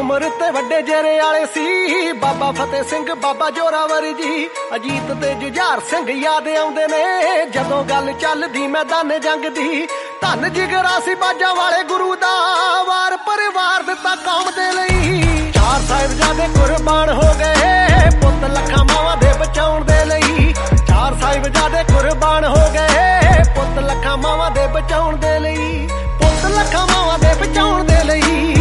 ਉਮਰ ਤੇ ਵੱਡੇ ਜੇਰੇ ਵਾਲੇ ਸੀ, ਬਾਬਾ ਫਤਿਹ ਸਿੰਘ ਬਾਬਾ ਜੋਰਾਵਰ ਜੀ। ਅਜੀਤ ਤੇ ਜੁਝਾਰ ਸਿੰਘ ਯਾਦ ਆਉਂਦੇ ਨੇ ਜਦੋਂ ਗੱਲ ਚੱਲਦੀ ਮੈਦਾਨ ਜੰਗ ਦੀ। ਧੰਨ ਜਿਗਰਾ ਸੀ ਬਾਜਾਂ ਵਾਲੇ ਗੁਰੂ ਦਾ, ਵਾਰ ਪਰਿਵਾਰ ਦਿੱਤਾ ਕੌਮ ਦੇ ਲਈ। ਚਾਰ ਸਾਹਿਬਜ਼ਾਦੇ ਕੁਰਬਾਨ ਹੋ ਗਏ ਪੁੱਤ ਲੱਖਾਂ ਮਾਵਾਂ ਦੇ ਬਚਾਉਣ ਦੇ ਲਈ। ਚਾਰ ਸਾਹਿਬਜ਼ਾਦੇ ਕੁਰਬਾਨ ਹੋ ਗਏ ਪੁੱਤ ਲੱਖਾਂ ਮਾਵਾਂ ਦੇ ਬਚਾਉਣ ਦੇ ਲਈ। ਪੁੱਤ ਲੱਖਾਂ ਮਾਵਾਂ ਦੇ ਬਚਾਉਣ ਦੇ ਲਈ।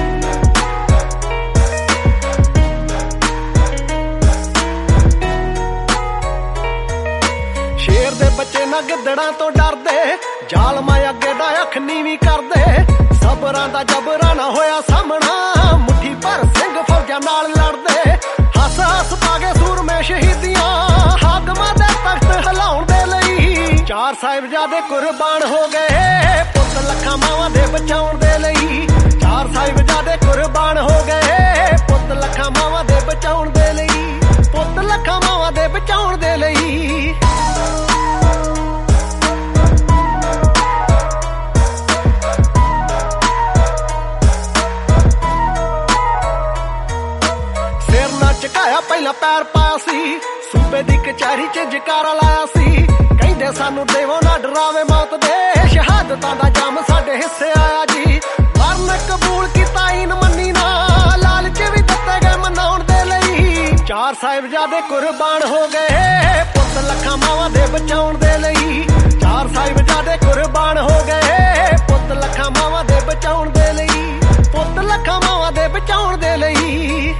ਸ਼ੇਰ ਦੇ ਬੱਚੇ ਨਾ ਗਿੱਦੜਾਂ ਤੋਂ ਡਰਦੇ, ਜ਼ਾਲਮਾਂ ਅੱਗੇ ਦਾ ਅੱਖ ਨੀਵੀਂ ਕਰਦੇ। ਸਬਰਾਂ ਦਾ ਜਬਰਾਂ ਨਾ ਹੋਇਆ ਸਾਹਮਣਾ, ਮੁੱਠੀ ਭਰ ਸਿੰਘ ਫੌਜਾਂ ਨਾਲ ਲੜਦੇ। ਹੱਸ ਹੱਸ ਪਾ ਗਏ ਸੂਰਮੇ ਸ਼ਹੀਦੀਆਂ, ਹਾਕਮਾਂ ਦੇ ਤਖਤ ਹਿਲਾਉਣ ਦੇ ਲਈ। ਚਾਰ ਸਾਹਿਬਜ਼ਾਦੇ ਕੁਰਬਾਨ ਹੋ ਗਏ ਪੁੱਤ ਲੱਖਾਂ ਮਾਵਾਂ ਦੇ ਬਚਾਉਣ ਦੇ ਲਈ। ਚਾਰ ਸਾਹਿਬਜ਼ਾਦੇ ਕੁਰਬਾਨ ਹੋ ਗਏ ਪੁੱਤ ਲੱਖਾਂ ਮਾਵਾਂ ਦੇ ਬਚਾਉਣ ਦੇ ਲਈ। ਪੁੱਤ ਲੱਖਾਂ ਮਾਵਾਂ ਦੇ ਬਚਾਉਣ ਦੇ ਲਈ। ਝੁਕਾਇਆ ਪਹਿਲਾਂ ਪੈਰ ਪਾਇਆ ਸੀ, ਸੂਬੇ ਦੀ ਕਚਹਿਰੀ 'ਚ ਜਕਾਰਾ ਲਾਇਆ ਸੀ। ਕਹਿੰਦੇ ਸਾਨੂੰ ਦੇਵੋ ਨਾ ਡਰਾਵੇ ਮੌਤ ਦੇ, ਸ਼ਹਾਦਤਾਂ ਦਾ ਜੰਮ ਸਾਡੇ ਹਿੱਸੇ ਆਇਆ ਜੀ। ਮਰਨ ਕਬੂਲ ਕੀਤਾ ਈਨ ਮੰਨੀ ਨਾ, ਲਾਲਚ ਵੀ ਦਿੱਤੇ ਗਏ ਮਨਾਉਣ ਦੇ ਲਈ। ਚਾਰ ਸਾਹਿਬਜ਼ਾਦੇ ਕੁਰਬਾਨ ਹੋ ਗਏ ਪੁੱਤ ਲੱਖਾਂ ਮਾਵਾਂ ਦੇ ਬਚਾਉਣ ਦੇ ਲਈ। ਚਾਰ ਸਾਹਿਬਜ਼ਾਦੇ ਕੁਰਬਾਨ ਹੋ ਗਏ ਪੁੱਤ ਲੱਖਾਂ ਮਾਵਾਂ ਦੇ ਬਚਾਉਣ ਦੇ ਲਈ। ਪੁੱਤ ਲੱਖਾਂ ਮਾਵਾਂ ਦੇ ਬਚਾਉਣ ਦੇ ਲਈ।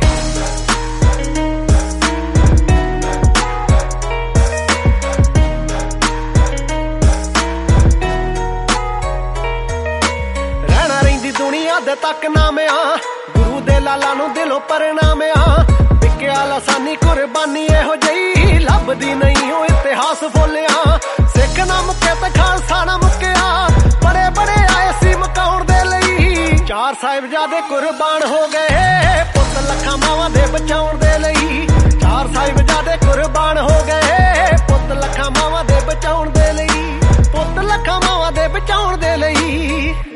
ਦੁਨੀਆ ਦੇ ਤੱਕ ਨਾਮਿਆ ਗੁਰੂ ਦੇ ਲਾਲਾ ਨੂੰ ਦਿਲੋਂ ਪ੍ਰਣਾਮਿਆ। ਵਿਕਿਆ ਲਾਸਾਨੀ ਕੁਰਬਾਨੀ ਇਹੋ ਜਿਹੀ ਲੱਭਦੀ ਨਹੀਂ ਉਹ ਇਤਿਹਾਸ ਫੋਲਿਆ। ਸਿੱਖ ਨਾ ਮੁੱਕੇ ਤੇ ਖਾਲਸਾ ਨਾ ਮੁੱਕਿਆ, ਬੜੇ ਬੜੇ ਆਏ ਸੀ ਮੁਕਾਉਣ ਦੇ ਲਈ। ਚਾਰ ਸਾਹਿਬਜ਼ਾਦੇ ਕੁਰਬਾਨ ਹੋ ਗਏ ਪੁੱਤ ਲੱਖਾਂ ਮਾਵਾਂ ਦੇ ਬਚਾਉਣ ਦੇ ਲਈ। ਚਾਰ ਸਾਹਿਬਜ਼ਾਦੇ ਕੁਰਬਾਨ ਹੋ ਗਏ ਪੁੱਤ ਲੱਖਾਂ ਮਾਵਾਂ ਦੇ ਬਚਾਉਣ ਦੇ ਲਈ। ਪੁੱਤ ਲੱਖਾਂ ਮਾਵਾਂ ਦੇ ਬਚਾਉਣ ਦੇ ਲਈ।